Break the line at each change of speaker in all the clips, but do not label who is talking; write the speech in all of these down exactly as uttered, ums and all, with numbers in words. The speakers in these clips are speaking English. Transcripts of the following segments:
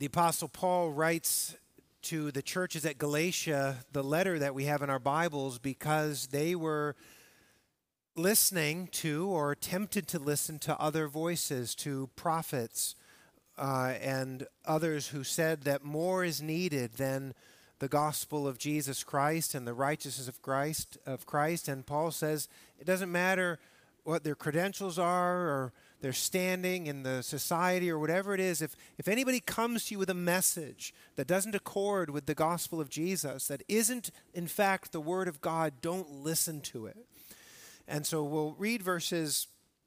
The Apostle Paul writes to the churches at Galatia the letter that we have in our Bibles because they were listening to or tempted to listen to other voices, to prophets uh, and others who said that more is needed than the gospel of Jesus Christ and the righteousness of Christ. Of Christ. And Paul says it doesn't matter what their credentials are or their standing in the society or whatever it is. If, if anybody comes to you with a message that doesn't accord with the gospel of Jesus, that isn't in fact the word of God, don't listen to it. And so we'll read verses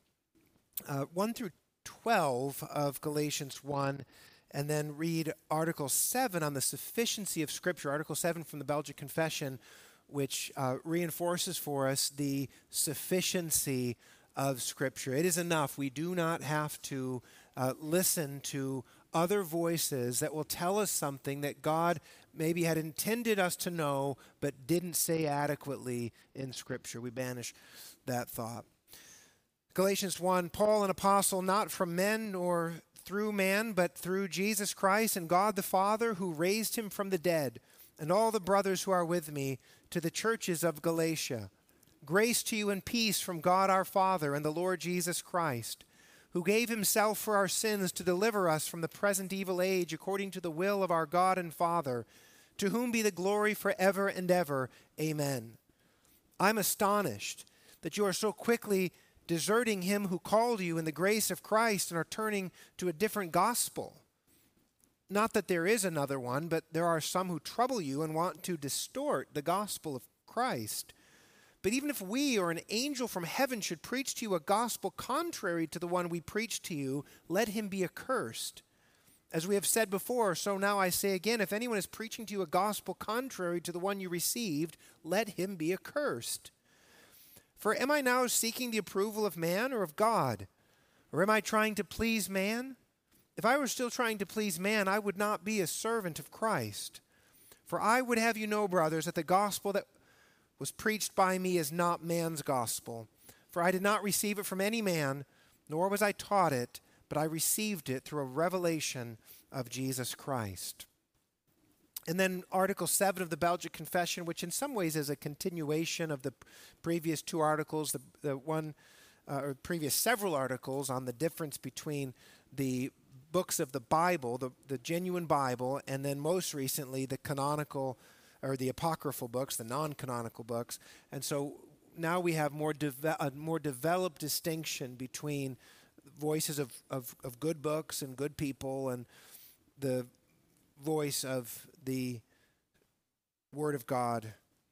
uh, one through twelve of Galatians one, and then read Article seven on the sufficiency of Scripture, Article seven from the Belgic Confession, which uh, reinforces for us the sufficiency of Scripture. It is enough. We do not have to uh, listen to other voices that will tell us something that God maybe had intended us to know but didn't say adequately in Scripture. We banish that thought. Galatians one, Paul, an apostle, not from men nor through man, but through Jesus Christ and God the Father, who raised him from the dead, and all the brothers who are with me, to the churches of Galatia. Grace to you and peace from God our Father and the Lord Jesus Christ, who gave himself for our sins to deliver us from the present evil age according to the will of our God and Father, to whom be the glory forever and ever. Amen. I'm astonished that you are so quickly deserting him who called you in the grace of Christ and are turning to a different gospel. Not that there is another one, but there are some who trouble you and want to distort the gospel of Christ. But even if we or an angel from heaven should preach to you a gospel contrary to the one we preach to you, let him be accursed. As we have said before, so now I say again, if anyone is preaching to you a gospel contrary to the one you received, let him be accursed. For am I now seeking the approval of man or of God? Or am I trying to please man? If I were still trying to please man, I would not be a servant of Christ. For I would have you know, brothers, that the gospel that was preached by me is not man's gospel. For I did not receive it from any man, nor was I taught it, but I received it through a revelation of Jesus Christ. And then Article seven of the Belgic Confession, which in some ways is a continuation of the previous two articles, the, the one uh, or previous several articles on the difference between the books of the Bible, the, the genuine Bible, and then most recently the canonical or the apocryphal books, the non-canonical books. And so now we have more deve- a more developed distinction between voices of, of, of good books and good people and the voice of the Word of God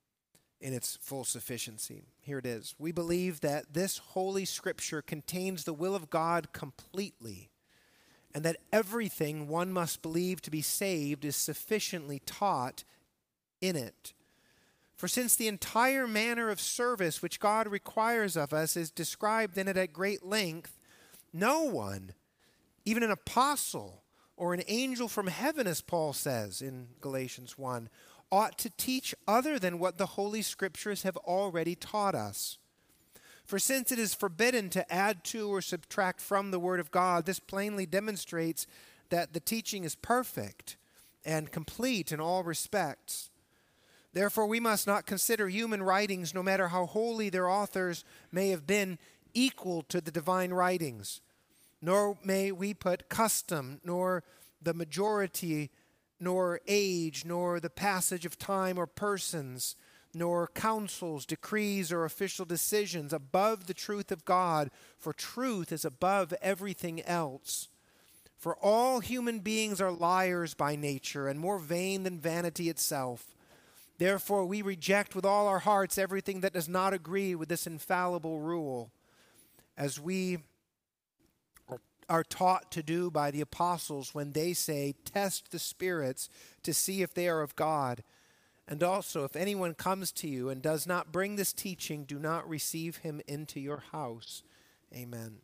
in its full sufficiency. Here it is. We believe that this Holy Scripture contains the will of God completely, and that everything one must believe to be saved is sufficiently taught in it. For since the entire manner of service which God requires of us is described in it at great length, no one, even an apostle or an angel from heaven, as Paul says in Galatians one, ought to teach other than what the Holy Scriptures have already taught us. For since it is forbidden to add to or subtract from the Word of God, this plainly demonstrates that the teaching is perfect and complete in all respects. Therefore, we must not consider human writings, no matter how holy their authors may have been, equal to the divine writings. Nor may we put custom, nor the majority, nor age, nor the passage of time or persons, nor counsels, decrees, or official decisions above the truth of God, for truth is above everything else. For all human beings are liars by nature, and more vain than vanity itself. Therefore, we reject with all our hearts everything that does not agree with this infallible rule, as we are taught to do by the apostles when they say, test the spirits to see if they are of God. And also, if anyone comes to you and does not bring this teaching, do not receive him into your house. Amen.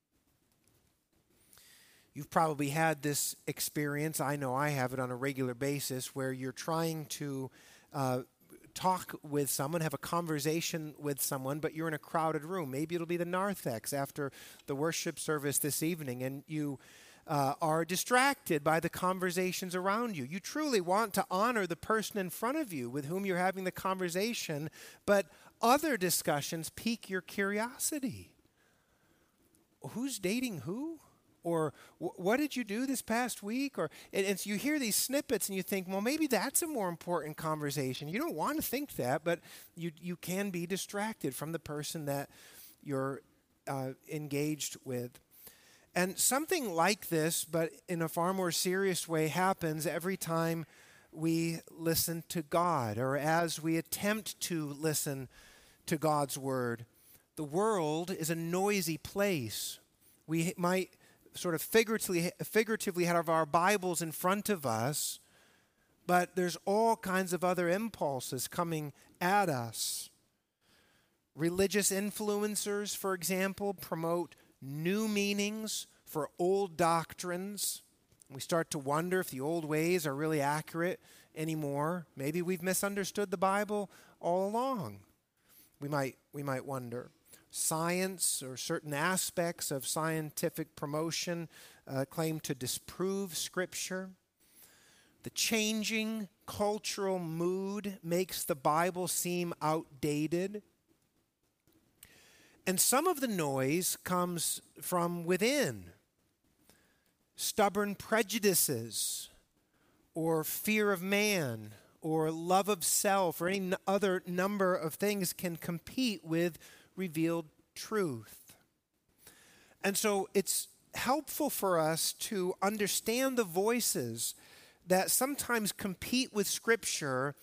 You've probably had this experience, I know I have it on a regular basis, where you're trying to uh, talk with someone, have a conversation with someone, but you're in a crowded room. Maybe it'll be the narthex after the worship service this evening, and you uh, are distracted by the conversations around you. You truly want to honor the person in front of you with whom you're having the conversation, but other discussions pique your curiosity. Who's dating who? Or what did you do this past week? Or and, and so you hear these snippets and you think, well, maybe that's a more important conversation. You don't want to think that, but you you can be distracted from the person that you're uh, engaged with. And something like this, but in a far more serious way, happens every time we listen to God, or as we attempt to listen to God's word. The world is a noisy place. We might sort of figuratively, figuratively have our Bibles in front of us, but there's all kinds of other impulses coming at us. Religious influencers, for example, promote new meanings for old doctrines. We start to wonder if the old ways are really accurate anymore. Maybe we've misunderstood the Bible all along. We might, we might wonder. Science or certain aspects of scientific promotion uh, claim to disprove Scripture. The changing cultural mood makes the Bible seem outdated. And some of the noise comes from within. Stubborn prejudices, or fear of man, or love of self, or any other number of things can compete with revealed truth. And so it's helpful for us to understand the voices that sometimes compete with Scripture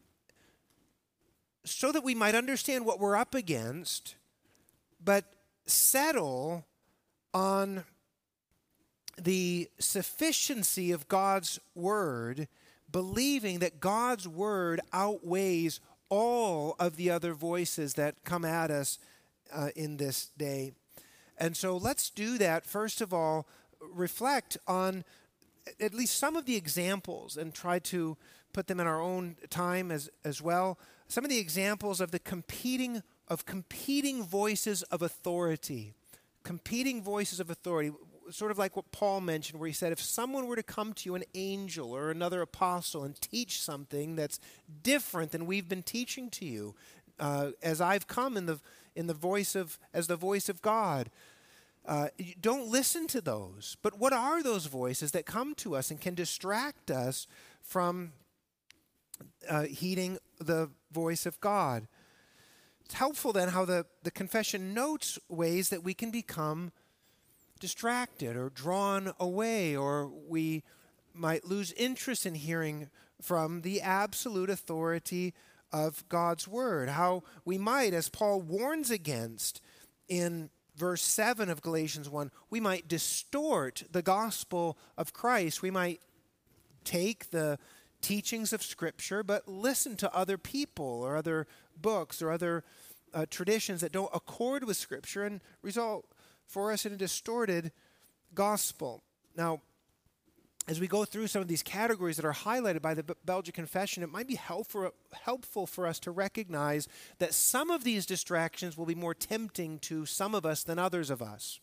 so that we might understand what we're up against, but settle on the sufficiency of God's word, believing that God's word outweighs all of the other voices that come at us uh, in this day. And so let's do that. First of all, reflect on at least some of the examples and try to put them in our own time as, as well. Some of the examples of the competing of competing voices of authority. Competing voices of authority. Sort of like what Paul mentioned, where he said, if someone were to come to you, an angel or another apostle, and teach something that's different than we've been teaching to you, uh, as I've come in the in the voice of as the voice of God, uh, don't listen to those. But what are those voices that come to us and can distract us from uh, heeding the voice of God? It's helpful then how the, the confession notes ways that we can become distracted or drawn away, or we might lose interest in hearing from the absolute authority of God's word. How we might, as Paul warns against in verse seven of Galatians one, we might distort the gospel of Christ. We might take the teachings of Scripture, but listen to other people or other books or other uh, traditions that don't accord with Scripture and result for us in a distorted gospel. Now, as we go through some of these categories that are highlighted by the Belgic Confession, it might be helpful, helpful for us to recognize that some of these distractions will be more tempting to some of us than others of us.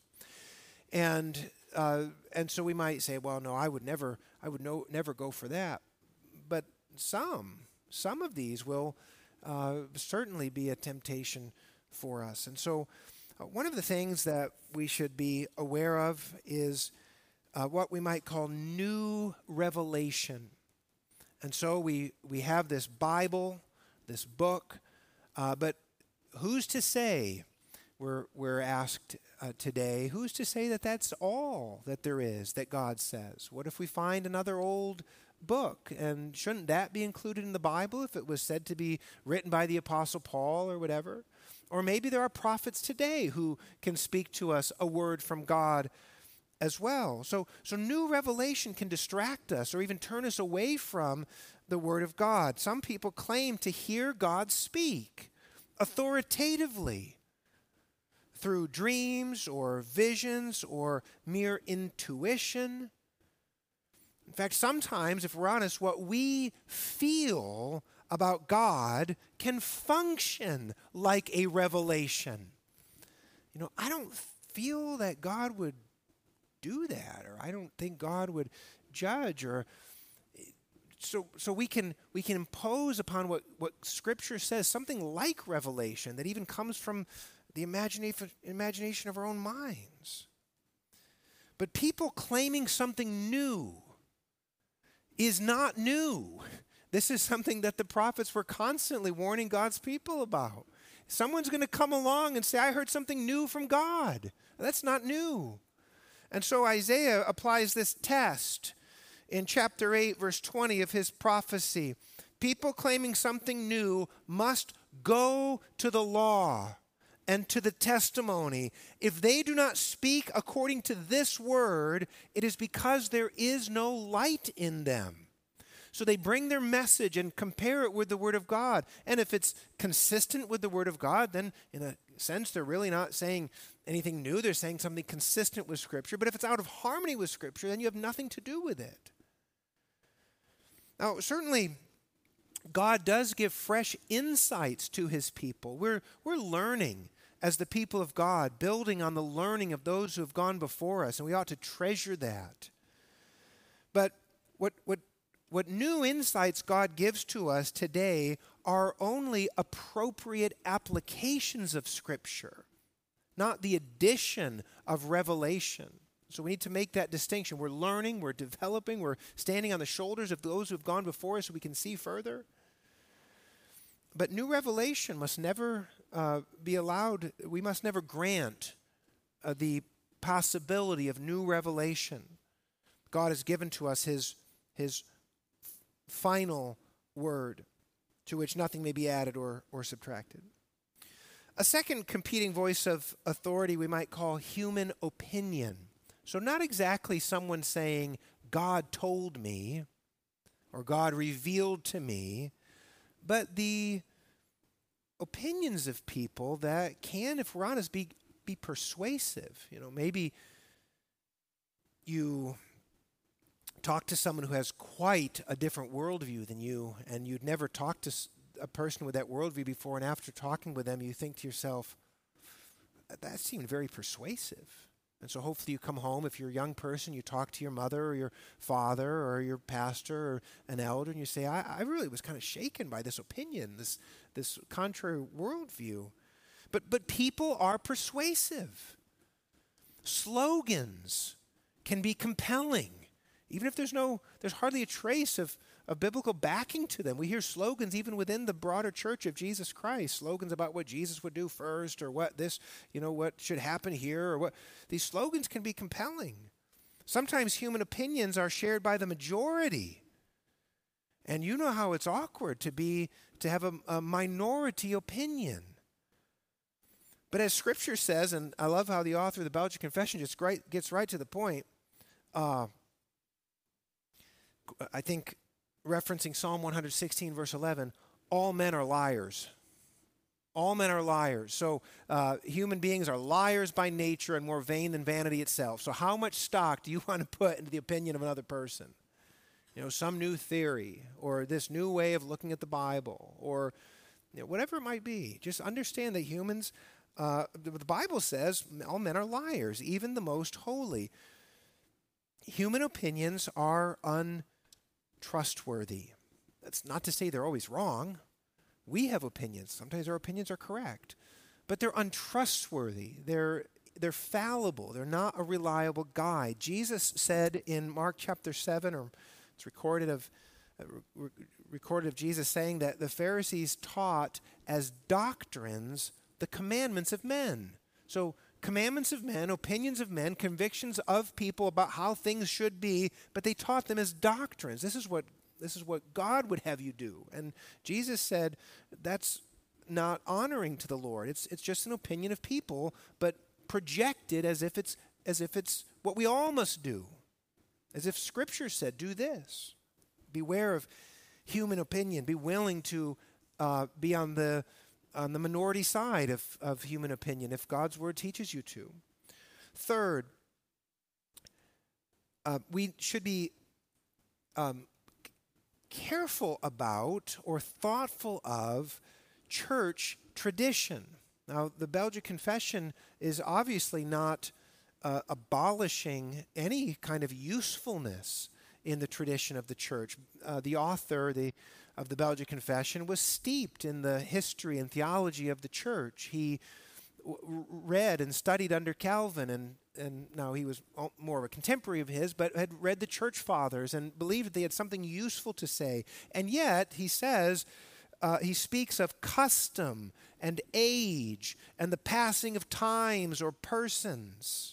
And uh, and so we might say, well, no, I would never, I would no, never go for that. But some, some of these will uh, certainly be a temptation for us. And so uh, one of the things that we should be aware of is uh, what we might call new revelation. And so we, we have this Bible, this book, uh, but who's to say, we're, we're asked uh, today, who's to say that that's all that there is that God says? What if we find another old book, and shouldn't that be included in the Bible if it was said to be written by the Apostle Paul or whatever? Or maybe there are prophets today who can speak to us a word from God as well. So, so new revelation can distract us or even turn us away from the Word of God. Some people claim to hear God speak authoritatively through dreams or visions or mere intuition. In fact, sometimes, if we're honest, what we feel about God can function like a revelation. You know, I don't feel that God would do that, or I don't think God would judge, or so so we can we can impose upon what, what Scripture says something like revelation that even comes from the imagination imagination of our own minds. But people claiming something new is not new. This is something that the prophets were constantly warning God's people about. Someone's going to come along and say, I heard something new from God. That's not new. And so Isaiah applies this test in chapter eight, verse twenty of his prophecy. People claiming something new must go to the law and to the testimony. If they do not speak according to this word, it is because there is no light in them. So they bring their message and compare it with the Word of God. And if it's consistent with the Word of God, then in a sense they're really not saying anything new. They're saying something consistent with Scripture. But if it's out of harmony with Scripture, then you have nothing to do with it. Now, certainly, God does give fresh insights to His people. We're, we're learning as the people of God, building on the learning of those who have gone before us, and we ought to treasure that. But what what What new insights God gives to us today are only appropriate applications of Scripture, not the addition of revelation. So we need to make that distinction. We're learning, we're developing, we're standing on the shoulders of those who have gone before us so we can see further. But new revelation must never uh, be allowed, we must never grant uh, the possibility of new revelation. God has given to us His His final word, to which nothing may be added or, or subtracted. A second competing voice of authority we might call human opinion. So not exactly someone saying, God told me, or God revealed to me, but the opinions of people that can, if we're honest, be, be persuasive. You know, maybe you talk to someone who has quite a different worldview than you, and you'd never talked to a person with that worldview before, and after talking with them, you think to yourself, that seemed very persuasive. And so hopefully you come home, if you're a young person, you talk to your mother or your father or your pastor or an elder, and you say, I, I really was kind of shaken by this opinion, this, this contrary worldview. But, but people are persuasive. Slogans can be compelling. Even if there's no, there's hardly a trace of, of biblical backing to them. We hear slogans even within the broader church of Jesus Christ, slogans about what Jesus would do first, or what this, you know, what should happen here, or what. These slogans can be compelling. Sometimes human opinions are shared by the majority. And you know how it's awkward to be, to have a, a minority opinion. But as Scripture says, and I love how the author of the Belgian Confession just right, gets right to the point, uh, I think referencing Psalm one sixteen, verse eleven, all men are liars. All men are liars. So uh, human beings are liars by nature and more vain than vanity itself. So how much stock do you want to put into the opinion of another person? You know, some new theory, or this new way of looking at the Bible, or you know, whatever it might be. Just understand that humans, uh, the, the Bible says all men are liars, even the most holy. Human opinions are un trustworthy. That's not to say they're always wrong. We have opinions. Sometimes our opinions are correct, but they're untrustworthy. They're they're fallible. They're not a reliable guide. Jesus said in Mark chapter seven, or it's recorded of uh, re- recorded of Jesus saying that the Pharisees taught as doctrines the commandments of men. So commandments of men, opinions of men, convictions of people about how things should be, but they taught them as doctrines. This is what this is what God would have you do. And Jesus said that's not honoring to the Lord. It's it's just an opinion of people, but projected as if it's as if it's what we all must do. As if Scripture said, do this. Beware of human opinion. Be willing to uh, be on the on the minority side of, of human opinion if God's word teaches you to. Third, uh, we should be um, careful about or thoughtful of church tradition. Now, the Belgian Confession is obviously not uh, abolishing any kind of usefulness in the tradition of the church. Uh, the author the, of the Belgic Confession was steeped in the history and theology of the church. He w- read and studied under Calvin, and, and now he was more of a contemporary of his, but had read the church fathers and believed they had something useful to say. And yet, he says, uh, he speaks of custom and age and the passing of times or persons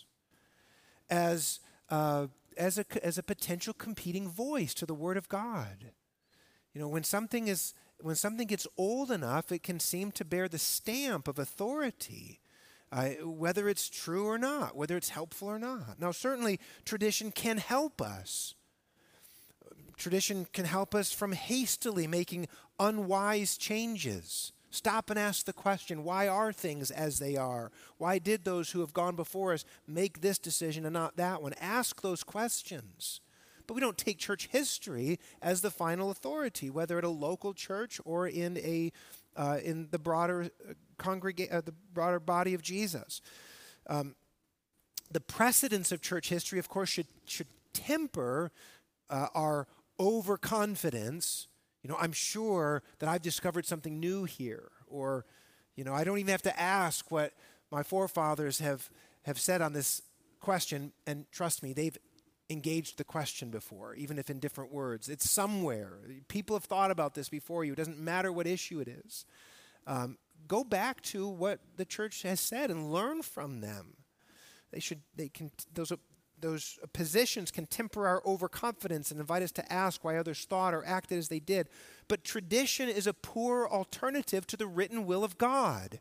as uh, as a as a potential competing voice to the Word of God. You know, when something is when something gets old enough, it can seem to bear the stamp of authority, uh, whether it's true or not, whether it's helpful or not. Now, certainly, tradition can help us. Tradition can help us from hastily making unwise changes. Stop and ask the question, why are things as they are? Why did those who have gone before us make this decision and not that one? Ask those questions. But we don't take church history as the final authority, whether at a local church or in a uh, in the broader congrega- uh, the broader body of Jesus. Um, the precedence of church history, of course, should should temper uh, our overconfidence. You know, I'm sure that I've discovered something new here, or, you know, I don't even have to ask what my forefathers have, have said on this question, and trust me, they've engaged the question before, even if in different words. It's somewhere. People have thought about this before you. It doesn't matter what issue it is. Um, go back to what the church has said and learn from them. They should, they can, those Those positions can temper our overconfidence and invite us to ask why others thought or acted as they did. But tradition is a poor alternative to the written will of God.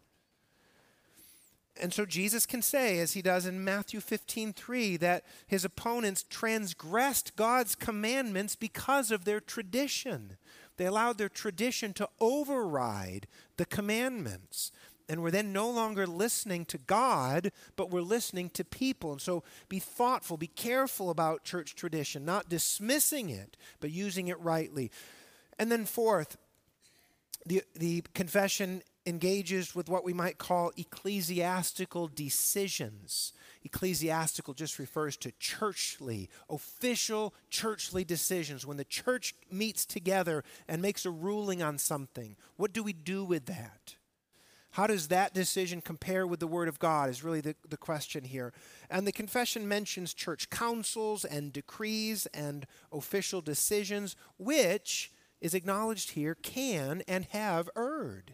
And so Jesus can say, as he does in Matthew fifteen three, that his opponents transgressed God's commandments because of their tradition. They allowed their tradition to override the commandments. And we're then no longer listening to God, but we're listening to people. And so be thoughtful, be careful about church tradition, not dismissing it, but using it rightly. And then fourth, the, the confession engages with what we might call ecclesiastical decisions. Ecclesiastical just refers to churchly, official churchly decisions. When the church meets together and makes a ruling on something, what do we do with that? How does that decision compare with the Word of God is really the, the question here. And the confession mentions church councils and decrees and official decisions, which is acknowledged here can and have erred.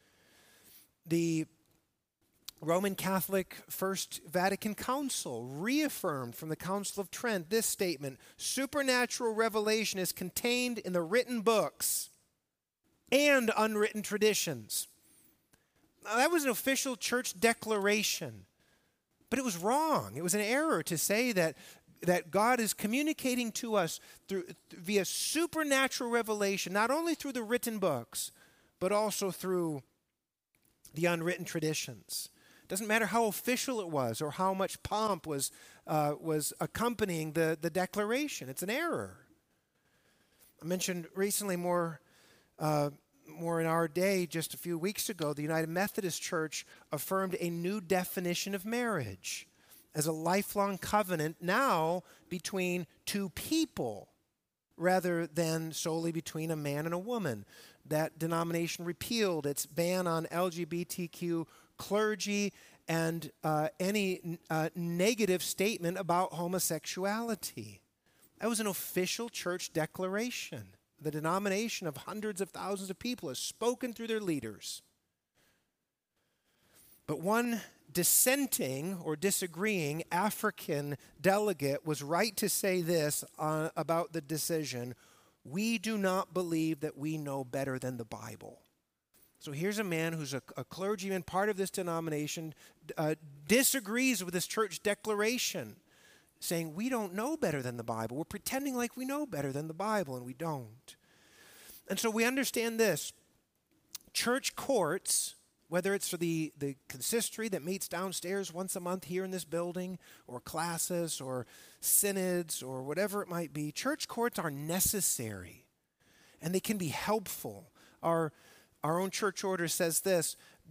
The Roman Catholic First Vatican Council reaffirmed from the Council of Trent this statement: supernatural revelation is contained in the written books and unwritten traditions. Now, that was an official church declaration, but it was wrong. It was an error to say that, that God is communicating to us through, via supernatural revelation, not only through the written books, but also through the unwritten traditions. It doesn't matter how official it was or how much pomp was, uh, was accompanying the, the declaration. It's an error. I mentioned recently more... Uh, More in our day, just a few weeks ago, the United Methodist Church affirmed a new definition of marriage as a lifelong covenant now between two people rather than solely between a man and a woman. That denomination repealed its ban on L G B T Q clergy and uh, any uh, negative statement about homosexuality. That was an official church declaration. The denomination of hundreds of thousands of people has spoken through their leaders. But one dissenting or disagreeing African delegate was right to say this uh, about the decision: we do not believe that we know better than the Bible. So here's a man who's a, a clergyman, part of this denomination, uh, disagrees with this church declaration, saying we don't know better than the Bible. We're pretending like we know better than the Bible, and we don't. And so we understand this. Church courts, whether it's for the, the consistory that meets downstairs once a month here in this building, or classes, or synods, or whatever it might be, church courts are necessary, and they can be helpful. Our, our own church order says this: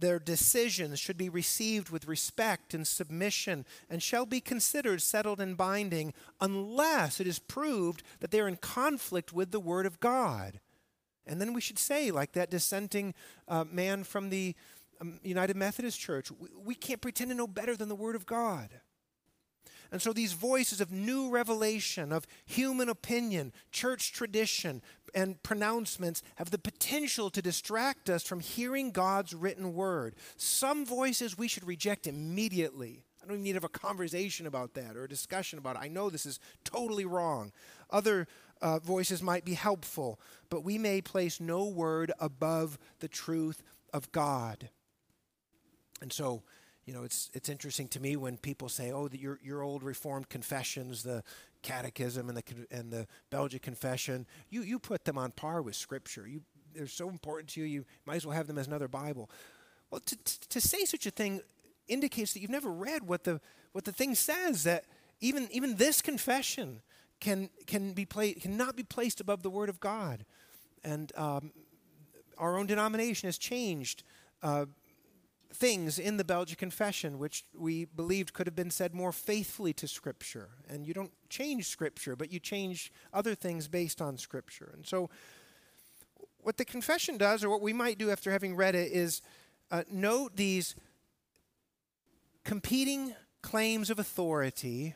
their decisions should be received with respect and submission and shall be considered settled and binding unless it is proved that they're in conflict with the Word of God. And then we should say, like that dissenting uh, man from the um, United Methodist Church, we, we can't pretend to know better than the Word of God. And so these voices of new revelation, of human opinion, church tradition, and pronouncements have the potential to distract us from hearing God's written word. Some voices we should reject immediately. I don't even need to have a conversation about that or a discussion about it. I know this is totally wrong. Other uh, voices might be helpful, but we may place no word above the truth of God. And so, you know, it's it's interesting to me when people say, "Oh, the, your your old Reformed confessions, the Catechism and the and the Belgian Confession, you you put them on par with Scripture. You they're so important to you. You might as well have them as another Bible." Well, to to, to say such a thing indicates that you've never read what the what the thing says. That even even this confession can can be pla- cannot be placed above the Word of God, and um, our own denomination has changed Uh, things in the Belgian Confession which we believed could have been said more faithfully to Scripture. And you don't change Scripture, but you change other things based on Scripture. And so what the confession does, or what we might do after having read it, is uh, note these competing claims of authority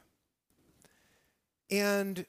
and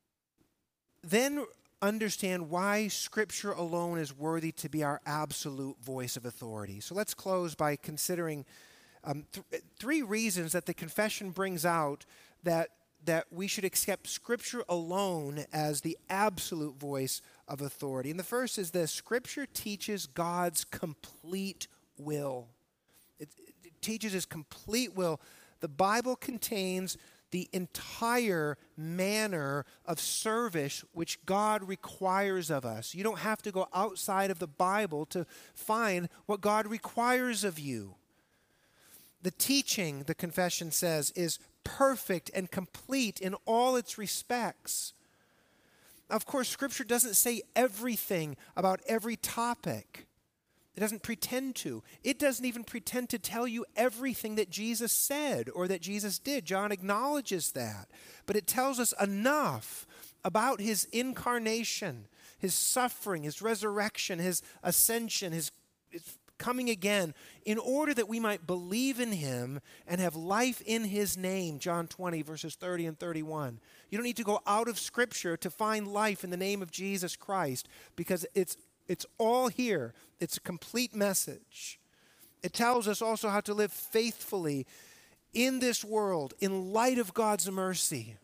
then understand why Scripture alone is worthy to be our absolute voice of authority. So let's close by considering um, th- three reasons that the confession brings out that, that we should accept Scripture alone as the absolute voice of authority. And the first is this: Scripture teaches God's complete will. It, it teaches His complete will. The Bible contains the entire manner of service which God requires of us. You don't have to go outside of the Bible to find what God requires of you. The teaching, the confession says, is perfect and complete in all its respects. Of course, Scripture doesn't say everything about every topic. It doesn't pretend to. It doesn't even pretend to tell you everything that Jesus said or that Jesus did. John acknowledges that. But it tells us enough about His incarnation, His suffering, His resurrection, His ascension, His, His coming again, in order that we might believe in Him and have life in His name. John twenty, verses thirty and thirty-one. You don't need to go out of Scripture to find life in the name of Jesus Christ, because it's It's all here. It's a complete message. It tells us also how to live faithfully in this world in light of God's mercy.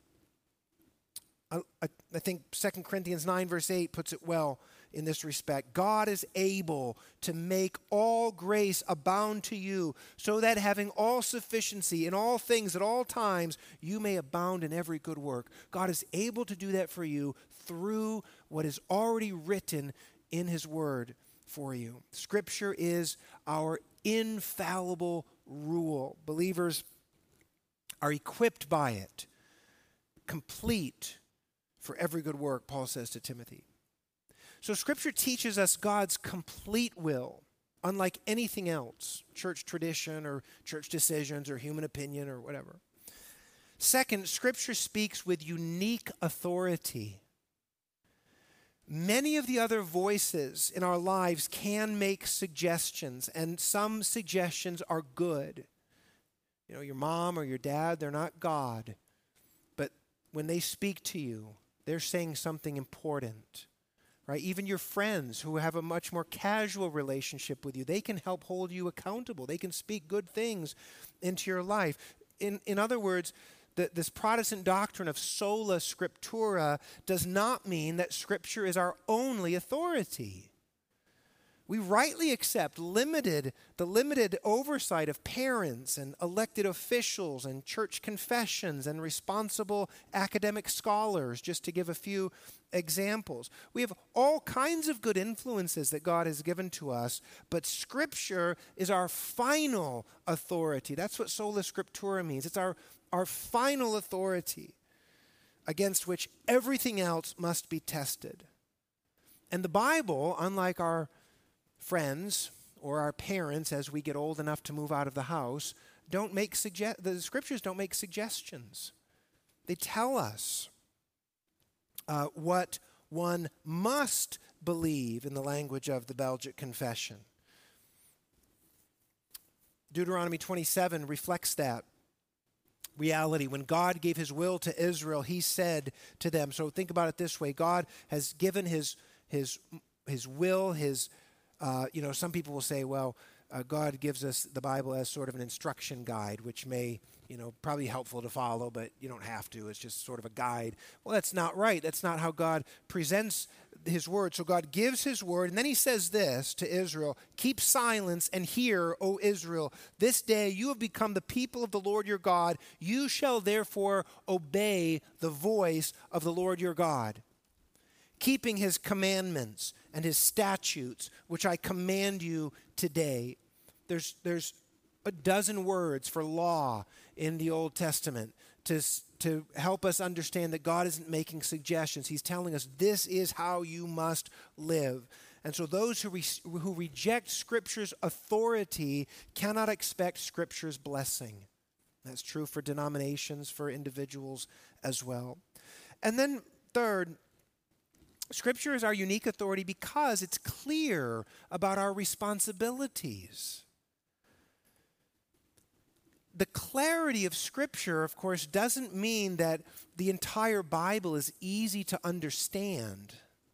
I, I, I think Second Corinthians nine verse eight puts it well in this respect. God is able to make all grace abound to you, so that having all sufficiency in all things at all times, you may abound in every good work. God is able to do that for you through what is already written in His Word for you. Scripture is our infallible rule. Believers are equipped by it, complete for every good work, Paul says to Timothy. So Scripture teaches us God's complete will, unlike anything else, church tradition or church decisions or human opinion or whatever. Second, Scripture speaks with unique authority. Many of the other voices in our lives can make suggestions, and some suggestions are good. You know, your mom or your dad, they're not God. But when they speak to you, they're saying something important, right? Even your friends who have a much more casual relationship with you, they can help hold you accountable. They can speak good things into your life. In, in other words, The, this Protestant doctrine of sola scriptura does not mean that Scripture is our only authority. We rightly accept limited, the limited oversight of parents and elected officials and church confessions and responsible academic scholars, just to give a few examples. We have all kinds of good influences that God has given to us, but Scripture is our final authority. That's what sola scriptura means. It's our Our final authority against which everything else must be tested. And the Bible, unlike our friends or our parents as we get old enough to move out of the house don't make suggest the scriptures don't make suggestions. They tell us uh, what one must believe in the language of the Belgic Confession. Deuteronomy twenty-seven reflects that reality. When God gave his will to Israel, he said to them, so think about it this way, God has given his his his will, his, uh, you know, some people will say, well, uh, God gives us the Bible as sort of an instruction guide, which may, you know, probably helpful to follow, but you don't have to. It's just sort of a guide. Well, that's not right. That's not how God presents his word. So God gives his word, and then he says this to Israel, keep silence and hear, O Israel. This day you have become the people of the Lord your God. You shall therefore obey the voice of the Lord your God, keeping his commandments and his statutes, which I command you today. There's, there's a dozen words for law in the Old Testament to, to help us understand that God isn't making suggestions. He's telling us this is how you must live. And so those who, re, who reject Scripture's authority cannot expect Scripture's blessing. That's true for denominations, for individuals as well. And then third, Scripture is our unique authority because it's clear about our responsibilities. The clarity of Scripture, of course, doesn't mean that the entire Bible is easy to understand.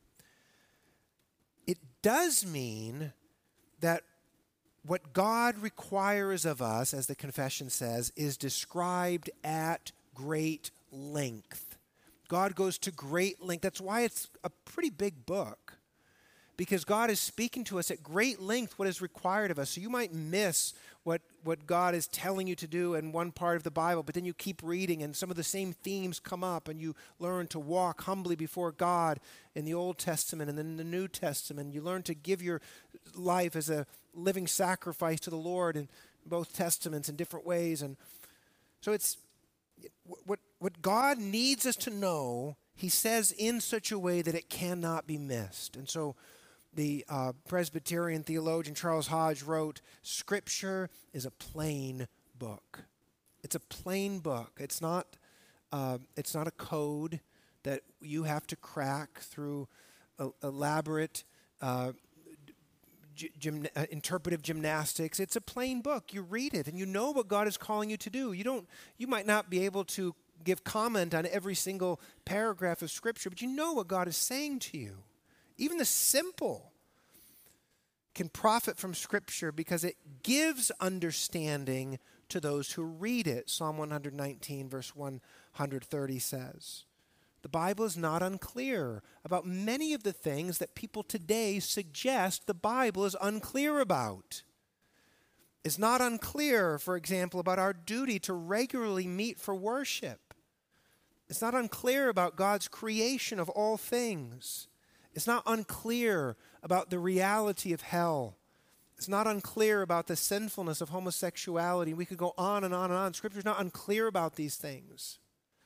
It does mean that what God requires of us, as the confession says, is described at great length. God goes to great length. That's why it's a pretty big book, because God is speaking to us at great length what is required of us. So you might miss what, what God is telling you to do in one part of the Bible, but then you keep reading and some of the same themes come up and you learn to walk humbly before God in the Old Testament and then in the New Testament. You learn to give your life as a living sacrifice to the Lord in both Testaments in different ways. And so it's what, what God needs us to know, he says in such a way that it cannot be missed. And so the uh, Presbyterian theologian Charles Hodge wrote, Scripture is a plain book. It's a plain book. It's not, uh, it's not a code that you have to crack through uh, elaborate uh, Gym, uh, interpretive gymnastics. It's a plain book. You read it and you know what God is calling you to do. You don't. You might not be able to give comment on every single paragraph of Scripture, but you know what God is saying to you. Even the simple can profit from Scripture because it gives understanding to those who read it. Psalm one nineteen, verse one thirty says, the Bible is not unclear about many of the things that people today suggest the Bible is unclear about. It's not unclear, for example, about our duty to regularly meet for worship. It's not unclear about God's creation of all things. It's not unclear about the reality of hell. It's not unclear about the sinfulness of homosexuality. We could go on and on and on. Scripture's not unclear about these things.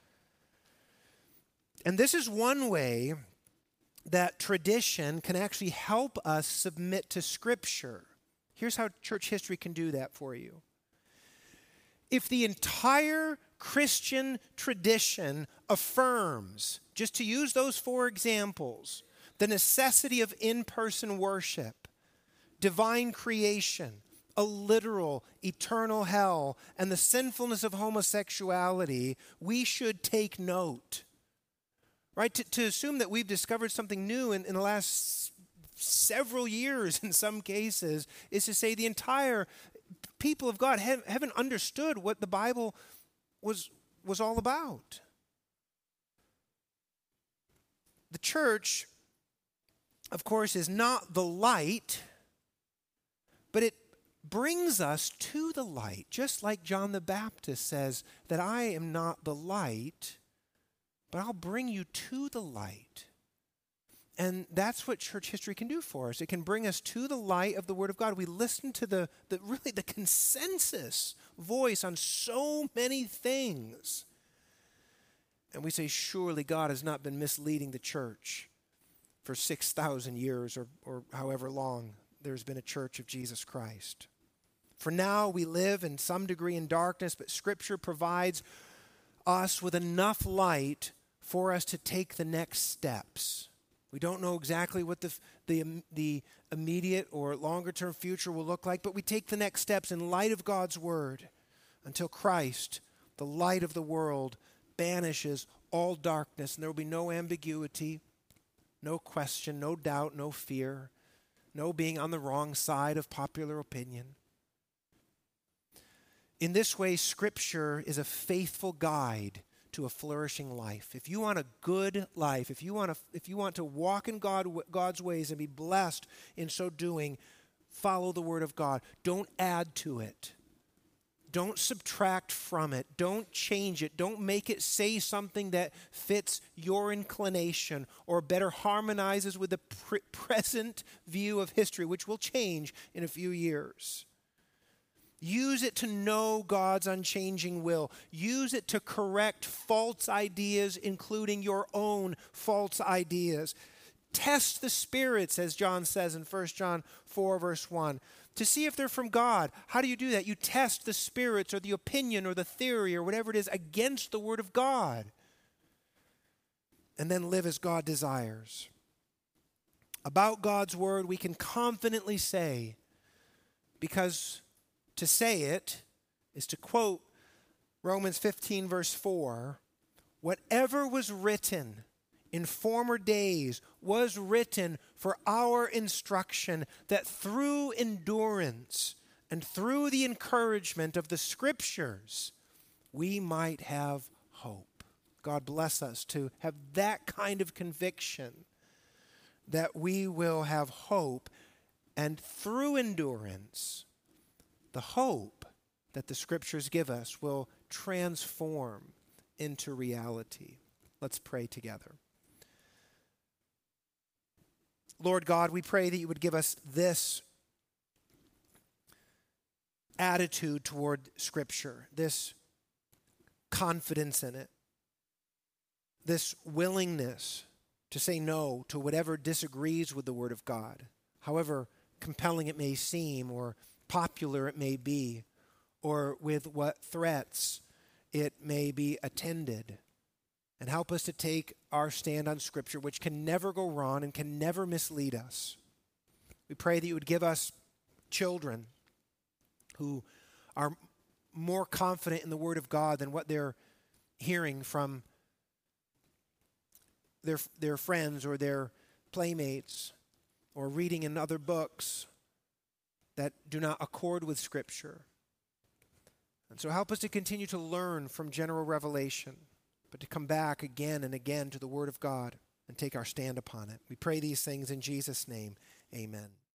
And this is one way that tradition can actually help us submit to Scripture. Here's how church history can do that for you. If the entire Christian tradition affirms, just to use those four examples, the necessity of in-person worship, divine creation, a literal, eternal hell, and the sinfulness of homosexuality, we should take note. Right? To, to assume that we've discovered something new in, in the last several years in some cases is to say the entire people of God have, haven't understood what the Bible was, was all about. The church, of course, is not the light, but it brings us to the light, just like John the Baptist says that I am not the light, but I'll bring you to the light. And that's what church history can do for us. It can bring us to the light of the Word of God. We listen to the, the really the consensus voice on so many things. And we say, surely God has not been misleading the church for six thousand years or, or however long there's been a church of Jesus Christ. For now, we live in some degree in darkness, but Scripture provides us with enough light for us to take the next steps. We don't know exactly what the, the, the immediate or longer-term future will look like, but we take the next steps in light of God's Word until Christ, the light of the world, banishes all darkness, and there will be no ambiguity, no question, no doubt, no fear, no being on the wrong side of popular opinion. In this way, Scripture is a faithful guide to a flourishing life. If you want a good life, if you want to, if you want to walk in God, God's ways and be blessed in so doing, follow the Word of God. Don't add to it. Don't subtract from it. Don't change it. Don't make it say something that fits your inclination or better harmonizes with the pre- present view of history, which will change in a few years. Use it to know God's unchanging will. Use it to correct false ideas, including your own false ideas. Test the spirits, as John says in First John four, verse one, to see if they're from God. How do you do that? You test the spirits or the opinion or the theory or whatever it is against the Word of God. And then live as God desires. About God's Word, we can confidently say, because to say it is to quote Romans fifteen, verse four, whatever was written in former days was written for our instruction, that through endurance and through the encouragement of the Scriptures, we might have hope. God bless us to have that kind of conviction, that we will have hope, and through endurance, the hope that the Scriptures give us will transform into reality. Let's pray together. Lord God, we pray that you would give us this attitude toward Scripture, this confidence in it, this willingness to say no to whatever disagrees with the Word of God, however compelling it may seem or popular it may be, or with what threats it may be attended. And help us to take our stand on Scripture, which can never go wrong and can never mislead us. We pray that you would give us children who are more confident in the Word of God than what they're hearing from their, their friends or their playmates or reading in other books that do not accord with Scripture. And so help us to continue to learn from general revelation, but to come back again and again to the Word of God and take our stand upon it. We pray these things in Jesus' name. Amen.